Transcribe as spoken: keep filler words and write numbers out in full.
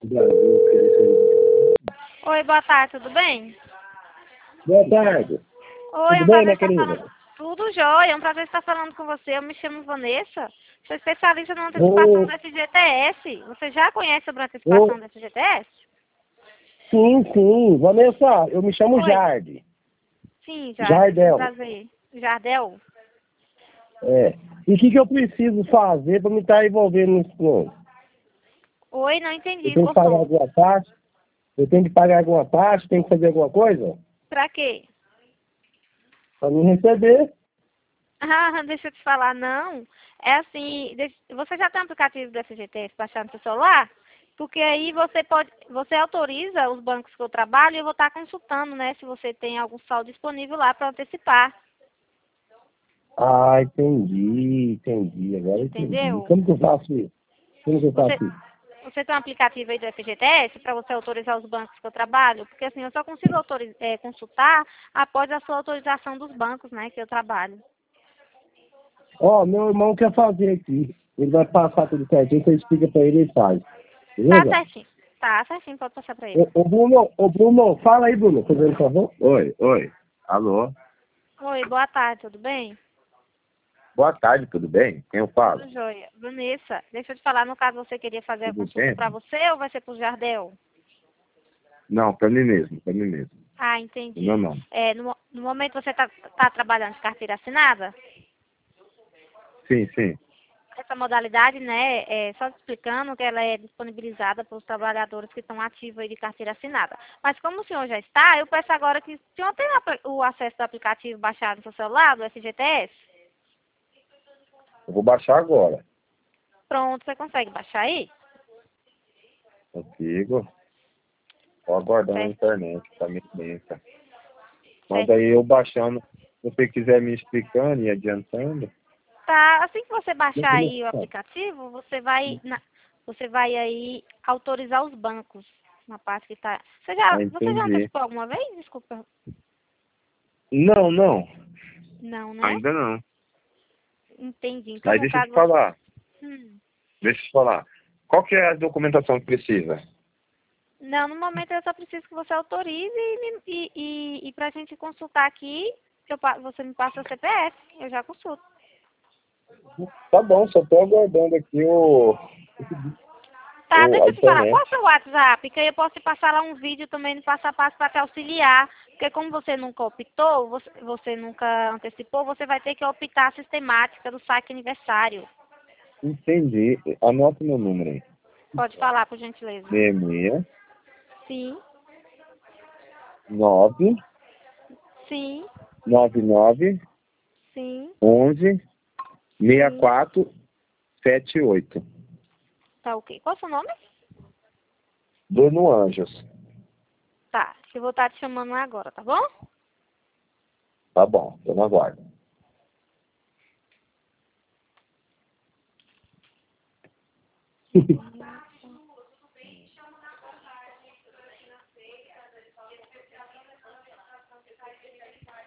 Oi, boa tarde, tudo bem? Boa tarde. Oi, é Tudo um bem, prazer minha estar querida? falando. Tudo jóia, é um prazer estar falando com você. Eu me chamo Vanessa, sou especialista na antecipação Ô, do F G T S. Você já conhece sobre a ô, antecipação do F G T S? sim, sim. Vanessa, eu me chamo Oi. Jardim. Sim, Jardim, é um Jardel. prazer. Jardel? É. E o que, que eu preciso fazer para me estar envolvendo nesse plano? Oi, não Eu entendi, tenho que pagar cortou. alguma taxa? Eu tenho que pagar alguma taxa? Tenho que fazer alguma coisa? Pra quê? Para me receber. Ah, deixa eu te falar, não. É assim, deixa- você já tem um aplicativo do F G T S baixado no seu celular? Porque aí você pode, você autoriza os bancos que eu trabalho e eu vou estar consultando, né, se você tem algum saldo disponível lá para antecipar. Ah, entendi, entendi. Agora eu entendi. Entendeu? Como que eu faço isso? Como que eu Você, faço isso? você tem um aplicativo aí do F G T S para você autorizar os bancos que eu trabalho? Porque assim, eu só consigo autoriz- eh, consultar após a sua autorização dos bancos, né, que eu trabalho. Ó, meu irmão quer fazer aqui. Ele vai passar tudo certinho, você explica para ele e ele faz. Tá Beleza? certinho. Tá certinho, pode passar para ele. Ô, ô Bruno, ô Bruno, fala aí, Bruno, fazendo favor. Oi, oi. Alô? Oi, boa tarde, tudo bem? Boa tarde, tudo bem? Quem eu falo? Tudo jóia. Vanessa, deixa eu te falar, no caso você queria fazer a Tudo consulta bem? para você ou vai ser para o Jardel? Não, pra mim mesmo, pra mim mesmo. Ah, Não, entendi. não. É, no, mo- no momento você está tá trabalhando de carteira assinada? Sim, sim. Essa modalidade, né, é, só te explicando que ela é disponibilizada para os trabalhadores que estão ativos aí de carteira assinada. Mas como o senhor já está, eu peço agora que o senhor tem o apli- o acesso do aplicativo baixado no seu celular, do F G T S? Eu vou baixar agora. Pronto, você consegue baixar aí? Consigo. Vou aguardar na Certo, internet, tá muito lenta. Mas aí certinho. eu baixando, se você quiser me explicando e adiantando, Tá, assim que você eu baixar vou aí o mostrar. aplicativo, você vai na- você vai aí autorizar os bancos na parte que tá. Você já, Ah, você já entendi. antecipou alguma vez? Desculpa. Não, não. Não, né? Ainda não. Entendi. Então, Aí no deixa eu te caso, você... falar. Hum. Deixa eu te falar. Qual que é a documentação que precisa? Não, no momento eu só preciso que você autorize e, me- e, e, e pra gente consultar aqui, eu, pa- você me passa o C P F, eu já consulto. Tá bom, só tô aguardando aqui o, Tá, o, deixa a eu te falar, qual é internet. o seu WhatsApp? Que aí eu posso te passar lá um vídeo também no passo a passo para te auxiliar. Porque como você nunca optou, você, você nunca antecipou, você vai ter que optar a sistemática do saque aniversário. Entendi. Anota meu número aí. Pode falar, por gentileza. seis seis Sim, nove sim, nove nove sim, onze seis sim. quatro sete oito. Tá ok. Qual é o seu nome? Bruno Anjos. Tá, eu vou estar te chamando agora, tá bom? Tá bom, tô na guarda.